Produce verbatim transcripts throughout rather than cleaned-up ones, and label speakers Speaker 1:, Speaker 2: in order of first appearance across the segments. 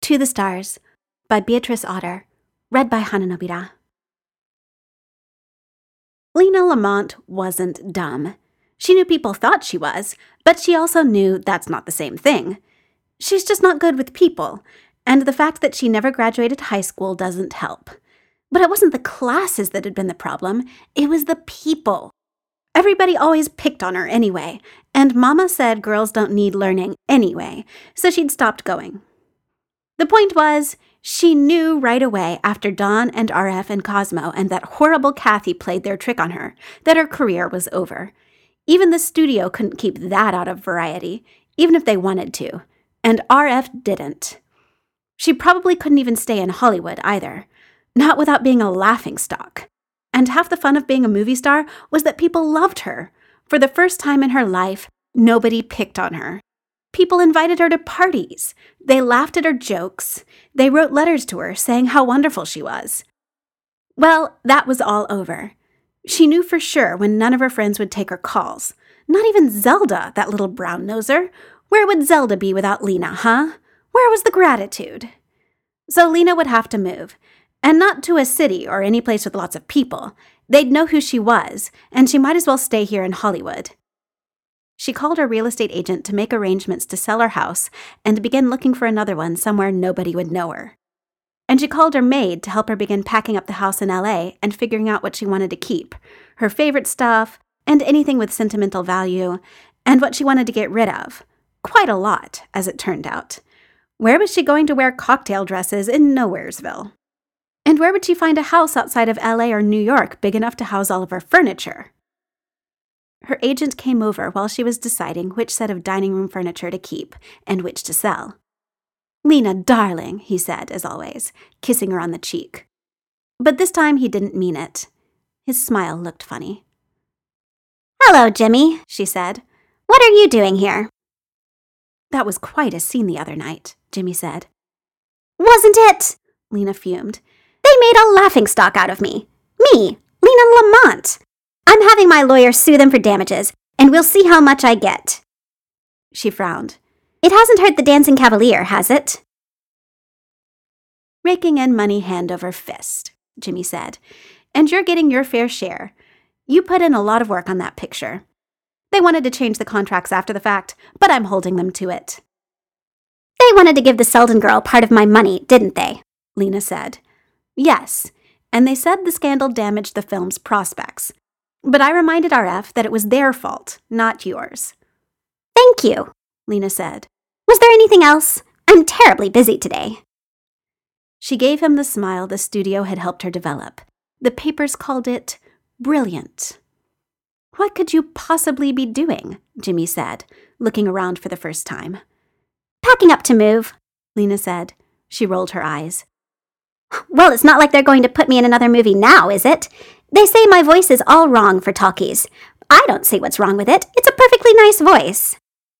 Speaker 1: To the Stars by Beatrice Otter, read by Hana Nobira. Lena Lamont wasn't dumb. She knew people thought she was, but she also knew that's not the same thing. She's just not good with people, and the fact that she never graduated high school doesn't help. But it wasn't the classes that had been the problem, it was the people. Everybody always picked on her anyway, and Mama said girls don't need learning anyway, so she'd stopped going. The point was, she knew right away after Dawn and R F and Cosmo and that horrible Kathy played their trick on her, that her career was over. Even the studio couldn't keep that out of Variety, even if they wanted to, and R F didn't. She probably couldn't even stay in Hollywood either, not without being a laughingstock. And half the fun of being a movie star was that people loved her. For the first time in her life, nobody picked on her. People invited her to parties. They laughed at her jokes. They wrote letters to her saying how wonderful she was. Well, that was all over. She knew for sure when none of her friends would take her calls. Not even Zelda, that little brown-noser. Where would Zelda be without Lena, huh? Where was the gratitude? So Lena would have to move. And not to a city or any place with lots of people. They'd know who she was, and she might as well stay here in Hollywood. She called her real estate agent to make arrangements to sell her house and begin looking for another one somewhere nobody would know her. And she called her maid to help her begin packing up the house in L A and figuring out what she wanted to keep, her favorite stuff, and anything with sentimental value, and what she wanted to get rid of. Quite a lot, as it turned out. Where was she going to wear cocktail dresses in Nowheresville? And where would she find a house outside of L A or New York big enough to house all of her furniture? Her agent came over while she was deciding which set of dining room furniture to keep and which to sell. "Lena, darling," he said, as always, kissing her on the cheek. But this time he didn't mean it. His smile looked funny. "Hello, Jimmy," she said. "What are you doing here?" "That was quite a scene the other night," Jimmy said. "Wasn't it?" Lena fumed. "They made a laughingstock out of me. Me, Lena Lamont. I'm having my lawyer sue them for damages, and we'll see how much I get." She frowned. "It hasn't hurt the Dancing Cavalier, has it?" "Raking in money hand over fist," Jimmy said. "And you're getting your fair share. You put in a lot of work on that picture. They wanted to change the contracts after the fact, but I'm holding them to it." "They wanted to give the Selden girl part of my money, didn't they?" Lena said. "Yes, and they said the scandal damaged the film's prospects. But I reminded R F that it was their fault, not yours." "Thank you," Lena said. "Was there anything else? I'm terribly busy today." She gave him the smile the studio had helped her develop. The papers called it brilliant. "What could you possibly be doing?" Jimmy said, looking around for the first time. "Packing up to move," Lena said. She rolled her eyes. "Well, it's not like they're going to put me in another movie now, is it? They say my voice is all wrong for talkies. I don't see what's wrong with it. It's a perfectly nice voice."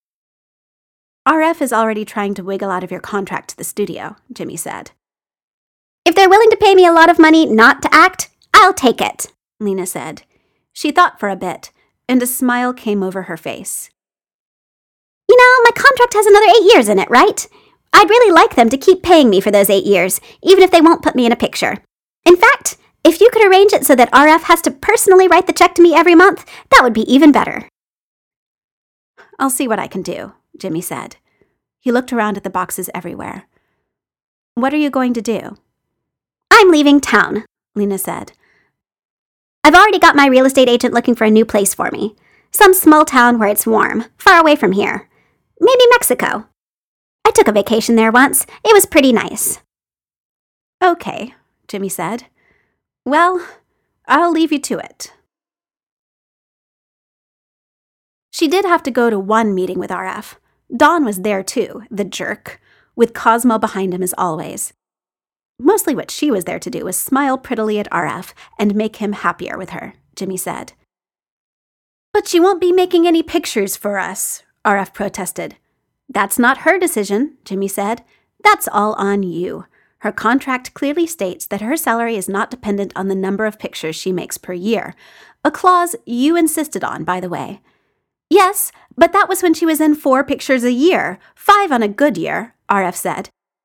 Speaker 1: "R F is already trying to wiggle out of your contract to the studio," Jimmy said. "If they're willing to pay me a lot of money not to act, I'll take it," Lena said. She thought for a bit, and a smile came over her face. "You know, my contract has another eight years in it, right? I'd really like them to keep paying me for those eight years, even if they won't put me in a picture. In fact, if you could arrange it so that R F has to personally write the check to me every month, that would be even better." "I'll see what I can do," Jimmy said. He looked around at the boxes everywhere. "What are you going to do?" "I'm leaving town," Lena said. "I've already got my real estate agent looking for a new place for me. Some small town where it's warm, far away from here. Maybe Mexico. I took a vacation there once. It was pretty nice." "Okay," Jimmy said. "Well, I'll leave you to it." She did have to go to one meeting with R F. Dawn was there too, the jerk, with Cosmo behind him as always. Mostly what she was there to do was smile prettily at R F and make him happier with her, Jimmy said. "But she won't be making any pictures for us," R F protested. "That's not her decision," Jimmy said. "That's all on you. Her contract clearly states that her salary is not dependent on the number of pictures she makes per year. A clause you insisted on, by the way." "Yes, but that was when she was in four pictures a year, five on a good year," R F said.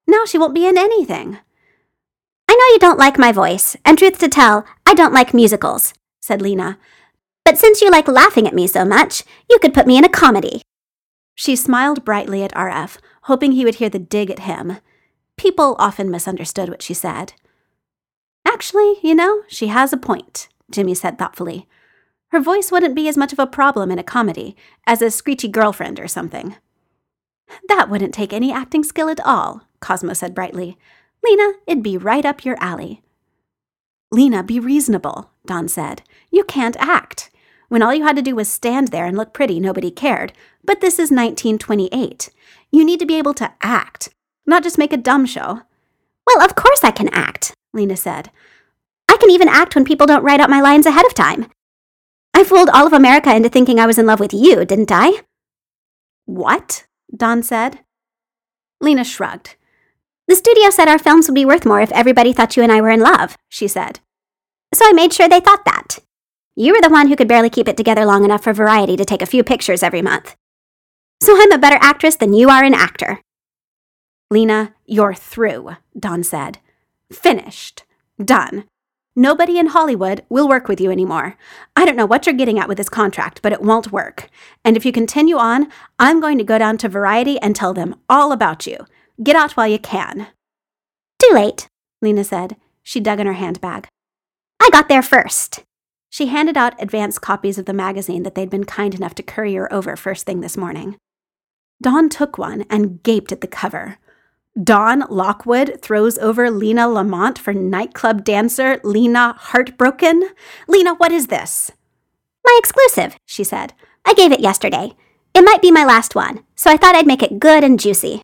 Speaker 1: Now she won't be in anything.
Speaker 2: I know you don't like my voice, and truth to tell, I don't like musicals, said Lena. But since you like laughing at me so much, you could put me in a comedy.
Speaker 1: She smiled brightly at R F, hoping he would hear the dig at him. People often misunderstood what she said. Actually, you know, she has a point, Jimmy said thoughtfully. Her voice wouldn't be as much of a problem in a comedy as a screechy girlfriend or something. That wouldn't take any acting skill at all, Cosmo said brightly. Lena, it'd be right up your alley. Lena, be reasonable, Dawn said. You can't act. When all you had to do was stand there and look pretty, nobody cared. But this is nineteen twenty-eight. You need to be able to act, not just make a dumb show.
Speaker 2: Well, of course I can act, Lena said. I can even act when people don't write out my lines ahead of time. I fooled all of America into thinking I was in love with you, didn't I?
Speaker 1: What? Dawn said. Lena shrugged.
Speaker 2: The studio said our films would be worth more if everybody thought you and I were in love, she said. So I made sure they thought that. You were the one who could barely keep it together long enough for Variety to take a few pictures every month. So I'm a better actress than you are an actor.
Speaker 1: Lena, you're through, Dawn said. Finished. Done. Nobody in Hollywood will work with you anymore. I don't know what you're getting at with this contract, but it won't work. And if you continue on, I'm going to go down to Variety and tell them all about you. Get out while you can.
Speaker 2: Too late,
Speaker 1: Lena said. She dug in her handbag.
Speaker 2: I got there first.
Speaker 1: She handed out advance copies of the magazine that they'd been kind enough to courier over first thing this morning. Dawn took one and gaped at the cover. Dawn Lockwood throws over Lena Lamont for nightclub dancer Lena Heartbroken. Lena, what is this?
Speaker 2: My exclusive, she said. I gave it yesterday. It might be my last one, so I thought I'd make it good and juicy.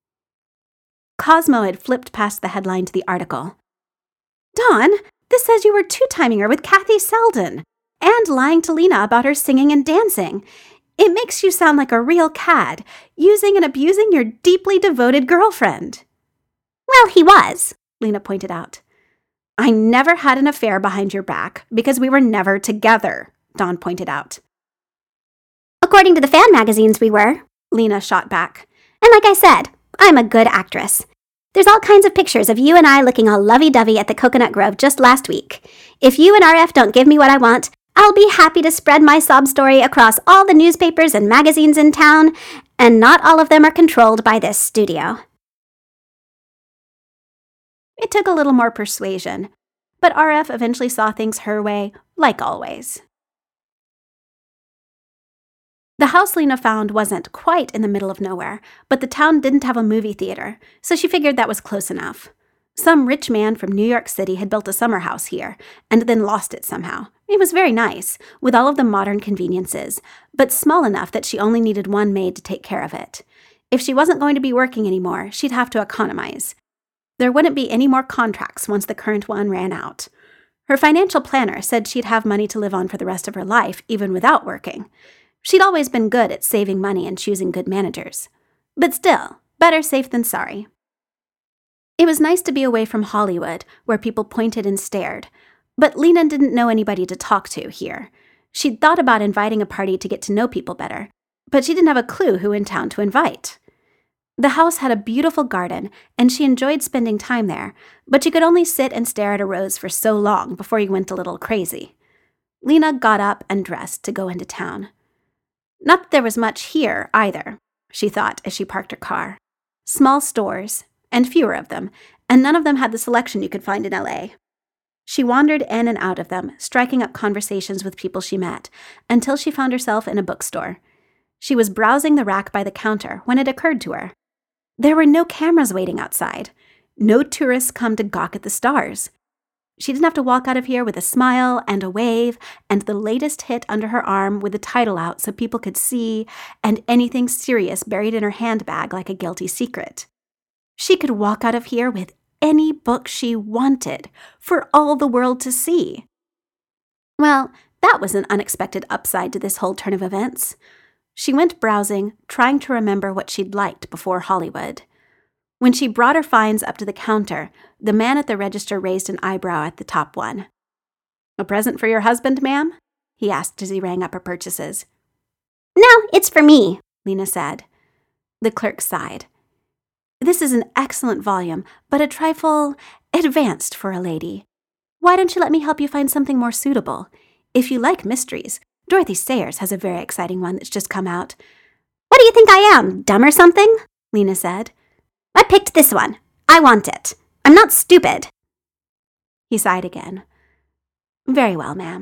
Speaker 1: Cosmo had flipped past the headline to the article. Dawn, this says you were two-timing her with Kathy Selden and lying to Lena about her singing and dancing. It makes you sound like a real cad, using and abusing your deeply devoted girlfriend.
Speaker 2: Well, he was,
Speaker 1: Lena pointed out. I never had an affair behind your back because we were never together, Dawn pointed out.
Speaker 2: According to the fan magazines, we were, Lena shot back. And like I said, I'm a good actress. There's all kinds of pictures of you and I looking all lovey-dovey at the Coconut Grove just last week. If you and R F don't give me what I want, I'll be happy to spread my sob story across all the newspapers and magazines in town, and not all of them are controlled by this studio.
Speaker 1: It took a little more persuasion, but R F eventually saw things her way, like always. The house Lena found wasn't quite in the middle of nowhere, but the town didn't have a movie theater, so she figured that was close enough. Some rich man from New York City had built a summer house here, and then lost it somehow. It was very nice, with all of the modern conveniences, but small enough that she only needed one maid to take care of it. If she wasn't going to be working anymore, she'd have to economize. There wouldn't be any more contracts once the current one ran out. Her financial planner said she'd have money to live on for the rest of her life, even without working. She'd always been good at saving money and choosing good managers. But still, better safe than sorry. It was nice to be away from Hollywood, where people pointed and stared. But Lena didn't know anybody to talk to here. She'd thought about inviting a party to get to know people better, but she didn't have a clue who in town to invite. The house had a beautiful garden, and she enjoyed spending time there, but you could only sit and stare at a rose for so long before you went a little crazy. Lena got up and dressed to go into town. Not that there was much here, either, she thought as she parked her car. Small stores, and fewer of them, and none of them had the selection you could find in L A. She wandered in and out of them, striking up conversations with people she met, until she found herself in a bookstore. She was browsing the rack by the counter when it occurred to her. There were no cameras waiting outside. No tourists come to gawk at the stars. She didn't have to walk out of here with a smile and a wave and the latest hit under her arm with the title out so people could see, and anything serious buried in her handbag like a guilty secret. She could walk out of here with any book she wanted for all the world to see. Well, that was an unexpected upside to this whole turn of events. She went browsing, trying to remember what she'd liked before Hollywood. When she brought her finds up to the counter, the man at the register raised an eyebrow at the top one. "A present for your husband, ma'am?" he asked as he rang up her purchases.
Speaker 2: "No, it's for me,"
Speaker 1: Lena said. The clerk sighed. This is an excellent volume, but a trifle advanced for a lady. Why don't you let me help you find something more suitable? If you like mysteries, Dorothy Sayers has a very exciting one that's just come out."
Speaker 2: "What do you think I am, dumb or something?" Lena said. "I picked this one. I want it. I'm not stupid."
Speaker 1: He sighed again. "Very well, ma'am."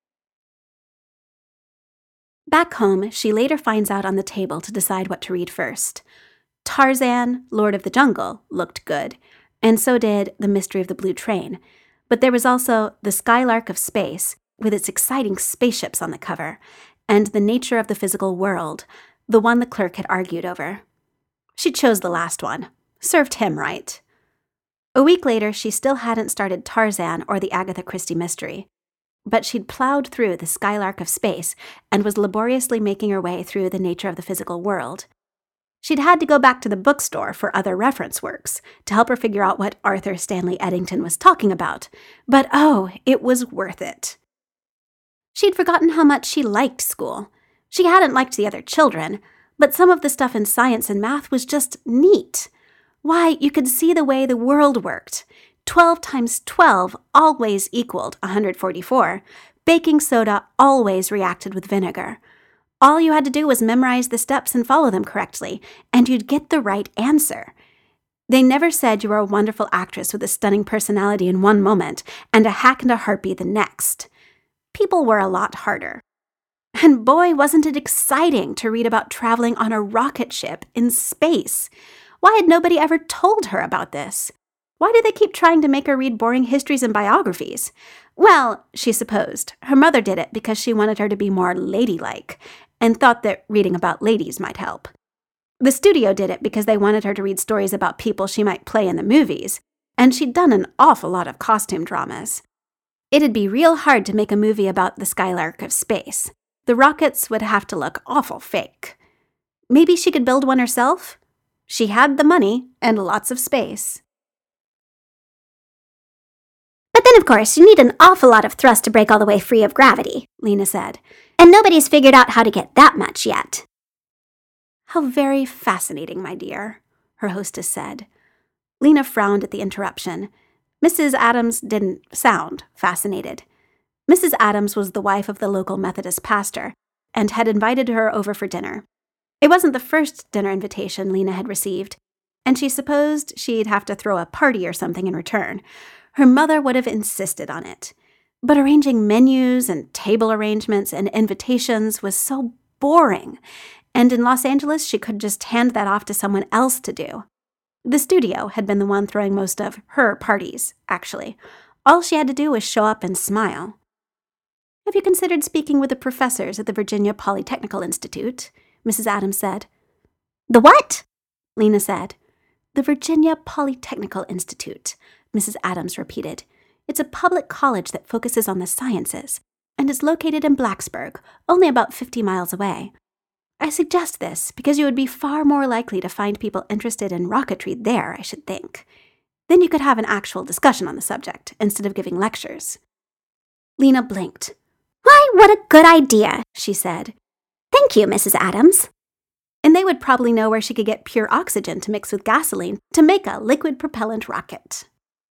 Speaker 1: Back home, she later finds out on the table to decide what to read first. Tarzan, Lord of the Jungle, looked good, and so did The Mystery of the Blue Train. But there was also The Skylark of Space, with its exciting spaceships on the cover, and The Nature of the Physical World, the one the clerk had argued over. She chose the last one. Served him right. A week later, she still hadn't started Tarzan or the Agatha Christie mystery, but she'd plowed through The Skylark of Space and was laboriously making her way through The Nature of the Physical World. She'd had to go back to the bookstore for other reference works to help her figure out what Arthur Stanley Eddington was talking about, but oh, it was worth it. She'd forgotten how much she liked school. She hadn't liked the other children, but some of the stuff in science and math was just neat. Why, you could see the way the world worked. Twelve times twelve always equaled one hundred forty-four. Baking soda always reacted with vinegar. All you had to do was memorize the steps and follow them correctly, and you'd get the right answer. They never said you were a wonderful actress with a stunning personality in one moment and a hack and a harpy the next. People were a lot harder. And boy, wasn't it exciting to read about traveling on a rocket ship in space. Why had nobody ever told her about this? Why did they keep trying to make her read boring histories and biographies? Well, she supposed, her mother did it because she wanted her to be more ladylike, and thought that reading about ladies might help. The studio did it because they wanted her to read stories about people she might play in the movies, and she'd done an awful lot of costume dramas. It'd be real hard to make a movie about the Skylark of Space. The rockets would have to look awful fake. Maybe she could build one herself? She had the money and lots of space.
Speaker 2: "But then, of course, you need an awful lot of thrust to break all the way free of gravity," Lena said. "And nobody's figured out how to get that much yet."
Speaker 1: "How very fascinating, my dear," her hostess said. Lena frowned at the interruption. Missus Adams didn't sound fascinated. Missus Adams was the wife of the local Methodist pastor, and had invited her over for dinner. It wasn't the first dinner invitation Lena had received, and she supposed she'd have to throw a party or something in return. Her mother would have insisted on it. But arranging menus and table arrangements and invitations was so boring, and in Los Angeles she could just hand that off to someone else to do. The studio had been the one throwing most of her parties, actually. All she had to do was show up and smile. "Have you considered speaking with the professors at the Virginia Polytechnical Institute?" Missus Adams said.
Speaker 2: "The what?"
Speaker 1: Lena said. "The Virginia Polytechnical Institute," Missus Adams repeated. "It's a public college that focuses on the sciences, and is located in Blacksburg, only about fifty miles away. I suggest this because you would be far more likely to find people interested in rocketry there, I should think. Then you could have an actual discussion on the subject, instead of giving lectures." Lena blinked.
Speaker 2: "Why, what a good idea," she said. "Thank you, Missus Adams."
Speaker 1: And they would probably know where she could get pure oxygen to mix with gasoline to make a liquid propellant rocket.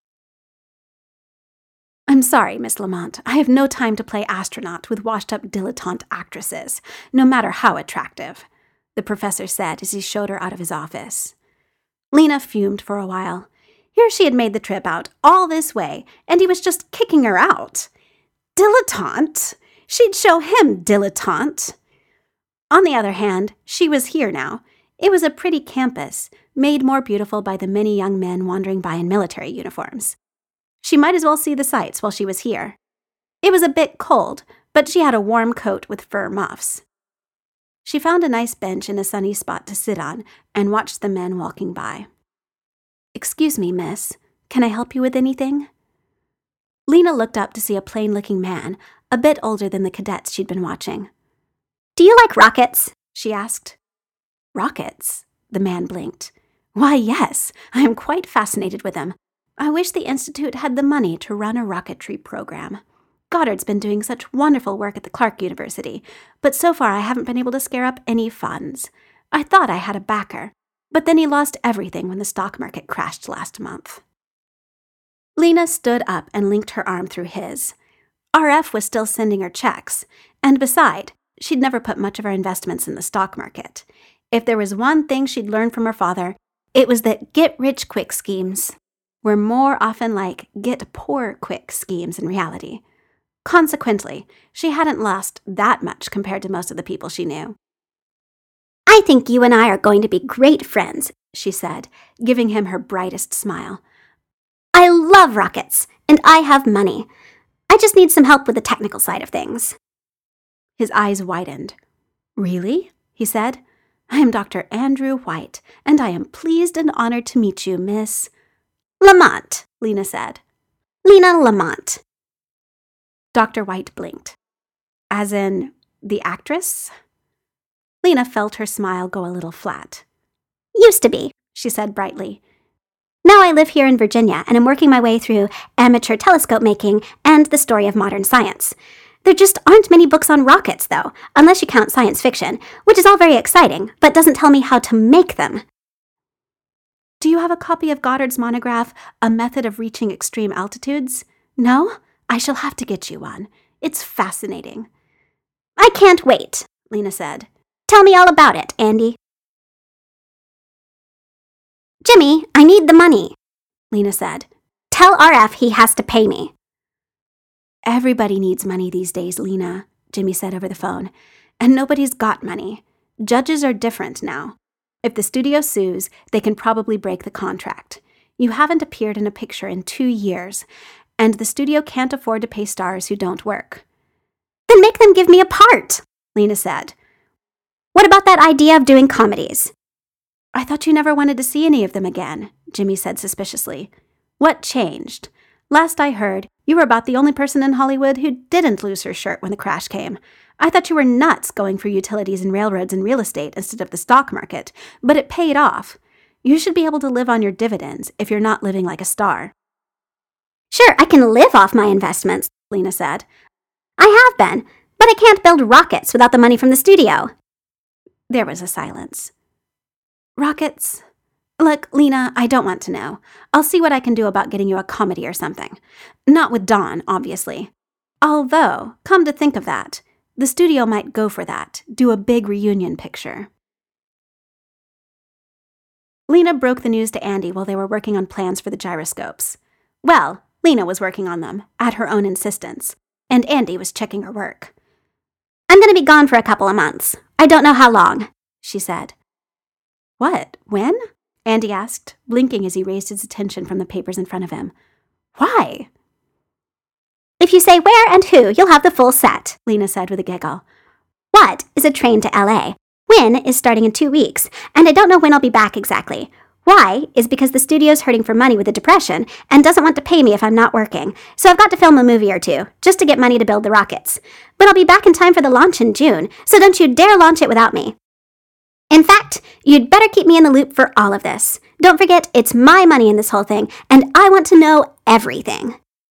Speaker 1: "I'm sorry, Miss Lamont. I have no time to play astronaut with washed-up dilettante actresses, no matter how attractive," the professor said as he showed her out of his office. Lena fumed for a while. Here she had made the trip out all this way, and he was just kicking her out. Dilettante? She'd show him dilettante. On the other hand, she was here now. It was a pretty campus, made more beautiful by the many young men wandering by in military uniforms. She might as well see the sights while she was here. It was a bit cold, but she had a warm coat with fur muffs. She found a nice bench in a sunny spot to sit on and watched the men walking by. "Excuse me, miss. Can I help you with anything?" Lena looked up to see a plain-looking man, a bit older than the cadets she'd been watching.
Speaker 2: "Do you like rockets?" she asked.
Speaker 1: "Rockets?" The man blinked. "Why, yes. I am quite fascinated with them. I wish the Institute had the money to run a rocketry program. Goddard's been doing such wonderful work at the Clark University, but so far I haven't been able to scare up any funds. I thought I had a backer. But then he lost everything when the stock market crashed last month. Lena stood up and linked her arm through his. R F was still sending her checks, and beside, she'd never put much of her investments in the stock market. If there was one thing she'd learned from her father, it was that get-rich-quick schemes were more often like get-poor-quick schemes in reality. Consequently, she hadn't lost that much compared to most of the people she knew.
Speaker 2: I think you and I are going to be great friends,
Speaker 1: she said, giving him her brightest smile.
Speaker 2: I love rockets, and I have money. I just need some help with the technical side of things.
Speaker 1: His eyes widened. Really? He said. I am Doctor Andrew White, and I am pleased and honored to meet you, Miss
Speaker 2: Lamont,
Speaker 1: Lena said.
Speaker 2: Lena Lamont.
Speaker 1: Doctor White blinked. As in, the actress? Lena felt her smile go a little flat.
Speaker 2: Used to be,
Speaker 1: she said brightly.
Speaker 2: Now I live here in Virginia, and am working my way through amateur telescope making and the story of modern science. There just aren't many books on rockets, though, unless you count science fiction, which is all very exciting, but doesn't tell me how to make them.
Speaker 1: Do you have a copy of Goddard's monograph, A Method of Reaching Extreme Altitudes? No? I shall have to get you one. It's fascinating.
Speaker 2: I can't wait,
Speaker 1: Lena said.
Speaker 2: Tell me all about it, Andy. Jimmy, I need the money,
Speaker 1: Lena said.
Speaker 2: Tell R F he has to pay me.
Speaker 1: Everybody needs money these days, Lena, Jimmy said over the phone. And nobody's got money. Judges are different now. If the studio sues, they can probably break the contract. You haven't appeared in a picture in two years, and the studio can't afford to pay stars who don't work.
Speaker 2: Then make them give me a part, Lena said. What about that idea of doing comedies?
Speaker 1: I thought you never wanted to see any of them again, Jimmy said suspiciously. What changed? Last I heard, you were about the only person in Hollywood who didn't lose her shirt when the crash came. I thought you were nuts going for utilities and railroads and real estate instead of the stock market, but it paid off. You should be able to live on your dividends if you're not living like a star.
Speaker 2: Sure, I can live off my investments, Lena said. I have been, but I can't build rockets without the money from the studio.
Speaker 1: There was a silence. Rockets? Look, Lena, I don't want to know. I'll see what I can do about getting you a comedy or something. Not with Dawn, obviously. Although, come to think of that, the studio might go for that, do a big reunion picture. Lena broke the news to Andy while they were working on plans for the gyroscopes. Well, Lena was working on them, at her own insistence, and Andy was checking her work.
Speaker 2: I'm going to be gone for a couple of months. I don't know how long, she said.
Speaker 1: What? When? Andy asked, blinking as he raised his attention from the papers in front of him. Why?
Speaker 2: If you say where and who, you'll have the full set,
Speaker 1: Lena said with a giggle.
Speaker 2: What is a train to L A? When is starting in two weeks, and I don't know when I'll be back exactly. Why is because the studio's hurting for money with the depression and doesn't want to pay me if I'm not working, so I've got to film a movie or two, just to get money to build the rockets. But I'll be back in time for the launch in June, so don't you dare launch it without me. In fact, you'd better keep me in the loop for all of this. Don't forget, it's my money in this whole thing, and I want to know everything.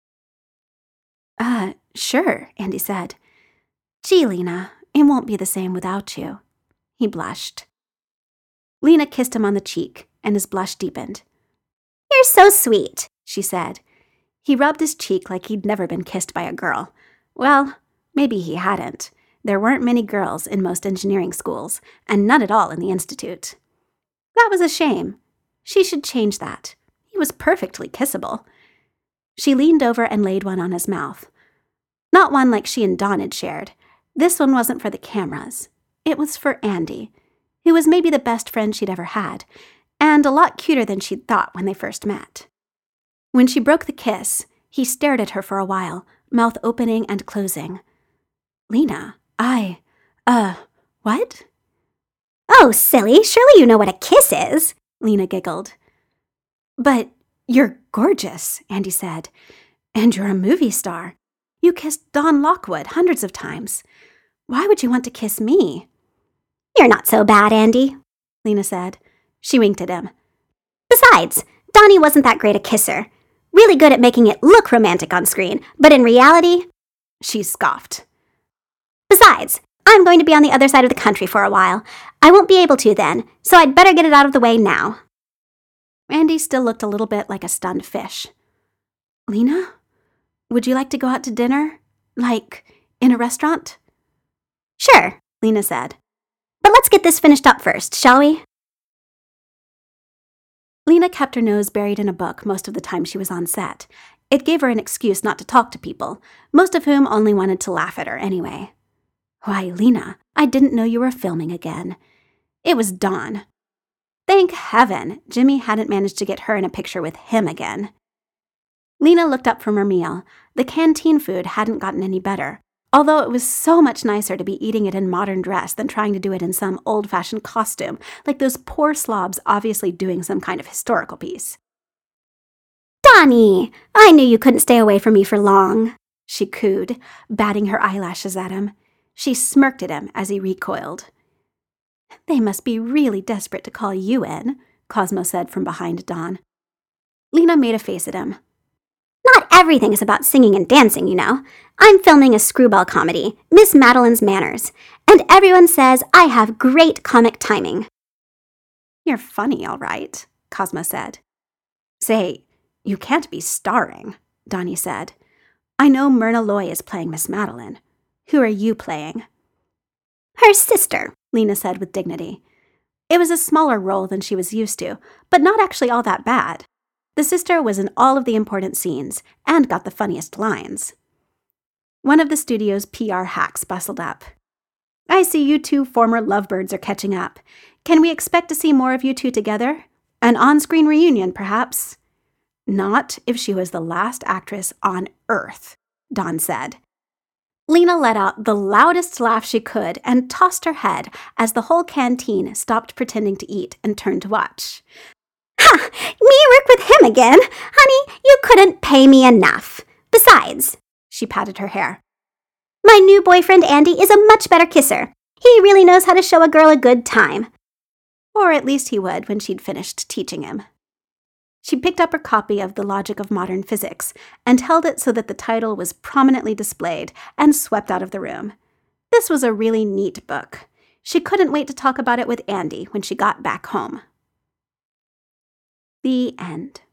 Speaker 1: Uh, sure, Andy said. Gee, Lena, it won't be the same without you. He blushed. Lena kissed him on the cheek, and his blush deepened.
Speaker 2: You're so sweet,
Speaker 1: she said. He rubbed his cheek like he'd never been kissed by a girl. Well, maybe he hadn't. There weren't many girls in most engineering schools, and none at all in the institute. That was a shame. She should change that. He was perfectly kissable. She leaned over and laid one on his mouth. Not one like she and Dawn had shared. This one wasn't for the cameras. It was for Andy, who was maybe the best friend she'd ever had, and a lot cuter than she'd thought when they first met. When she broke the kiss, he stared at her for a while, mouth opening and closing. Lena, I, uh, what?
Speaker 2: Oh, silly, surely you know what a kiss is,
Speaker 1: Lena giggled. But you're gorgeous, Andy said, and you're a movie star. You kissed Dawn Lockwood hundreds of times. Why would you want to kiss me?
Speaker 2: You're not so bad, Andy,
Speaker 1: Lena said. She winked at him.
Speaker 2: Besides, Donnie wasn't that great a kisser. Really good at making it look romantic on screen, but in reality,
Speaker 1: she scoffed.
Speaker 2: Besides, I I'm going to be on the other side of the country for a while. I won't be able to then, so I'd better get it out of the way now.
Speaker 1: Andy still looked a little bit like a stunned fish. Lena, would you like to go out to dinner? Like, in a restaurant?
Speaker 2: Sure, Lena said. But let's get this finished up first, shall we?
Speaker 1: Lena kept her nose buried in a book most of the time she was on set. It gave her an excuse not to talk to people, most of whom only wanted to laugh at her anyway. Why, Lena, I didn't know you were filming again. It was Don. Thank heaven Jimmy hadn't managed to get her in a picture with him again. Lena looked up from her meal. The canteen food hadn't gotten any better, although it was so much nicer to be eating it in modern dress than trying to do it in some old-fashioned costume, like those poor slobs obviously doing some kind of historical piece.
Speaker 2: Donnie, I knew you couldn't stay away from me for long,
Speaker 1: she cooed, batting her eyelashes at him. She smirked at him as he recoiled. They must be really desperate to call you in, Cosmo said from behind Don. Lena made a face at him.
Speaker 2: Not everything is about singing and dancing, you know. I'm filming a screwball comedy, Miss Madeline's Manners, and everyone says I have great comic timing.
Speaker 1: You're funny, all right, Cosmo said. Say, you can't be starring, Donnie said. I know Myrna Loy is playing Miss Madeline. Who are you playing?
Speaker 2: Her sister,
Speaker 1: Lena said with dignity. It was a smaller role than she was used to, but not actually all that bad. The sister was in all of the important scenes and got the funniest lines. One of the studio's P R hacks bustled up. I see you two former lovebirds are catching up. Can we expect to see more of you two together? An on-screen reunion, perhaps? Not if she was the last actress on Earth, Don said. Lena let out the loudest laugh she could and tossed her head as the whole canteen stopped pretending to eat and turned to watch.
Speaker 2: Ha! Me work with him again? Honey, you couldn't pay me enough. Besides, she patted her hair, my new boyfriend Andy is a much better kisser. He really knows how to show a girl a good time.
Speaker 1: Or at least he would when she'd finished teaching him. She picked up her copy of The Logic of Modern Physics and held it so that the title was prominently displayed and swept out of the room. This was a really neat book. She couldn't wait to talk about it with Andy when she got back home. The end.